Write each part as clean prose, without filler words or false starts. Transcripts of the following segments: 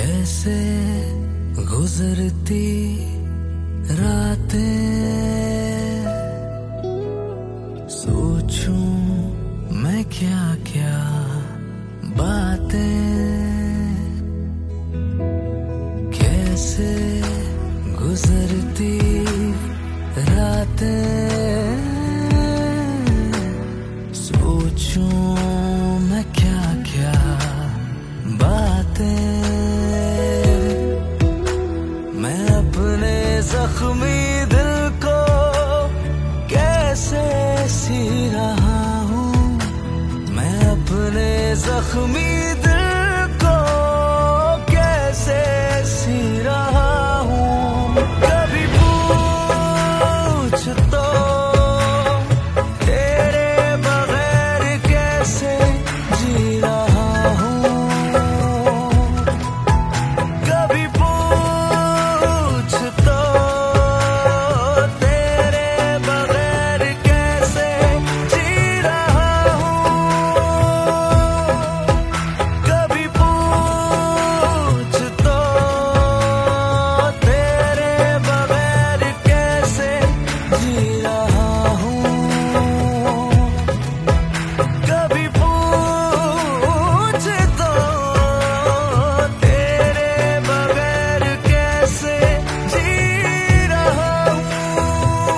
कैसे गुजरती रातें, सोचूं मैं क्या क्या बातें, कैसे गुजरती रातें, सोचूं मैं क्या क्या बातें। मैं अपने जख्मी दिल को कैसे सी रहा हूँ, मैं अपने जख्मी दिल को कैसे सी रहा हूँ। कभी पूछ तो तेरे बगैर कैसे जी रहा हूँ, कभी पूछ तो तेरे बगैर कैसे जी रहा हूँ, कभी पूछ तो तेरे बगैर कैसे जी रहा हूँ, कभी पूछ तो तेरे बगैर कैसे जी रहा हूँ।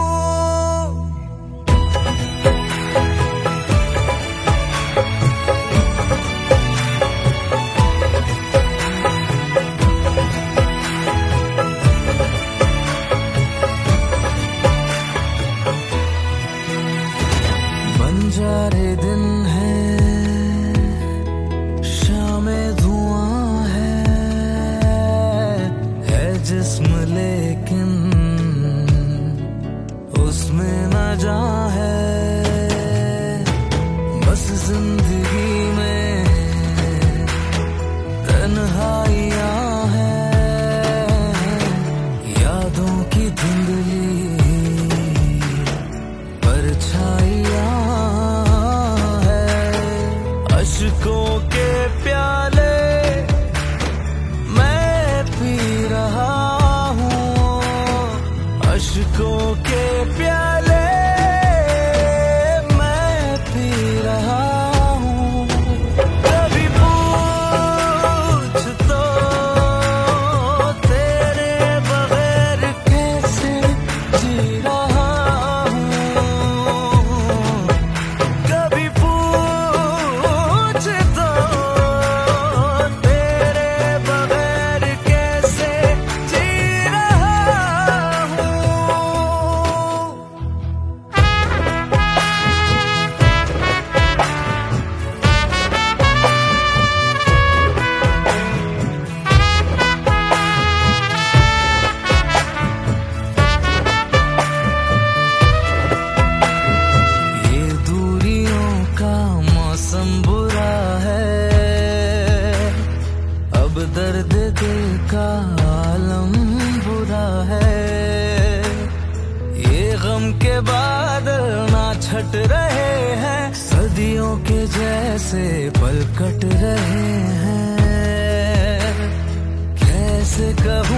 बंजारे दिन है, शामें धुआं है जिस्म लेकिन उसमें न जान है। बस जिंदगी में तन्हाइयां हैं, यादों की धुंधली परछाइयां है, अश्कों के प्याले मैं पी रहा हूँ, अश्कों के प्याले मैं पी रहा हूँ। कभी पूछ तो तेरे बगैर कैसे जी रहा हूँ, कभी पूछ तो तेरे बगैर कैसे जी रहा हूँ। ये दूरियों का मौसम बुरा है, अब दर्द दिल का आलम बुरा है। ये गम के बादल ना छट रहे हैं, सदियों के जैसे पल कट रहे हैं। कैसे कहूँ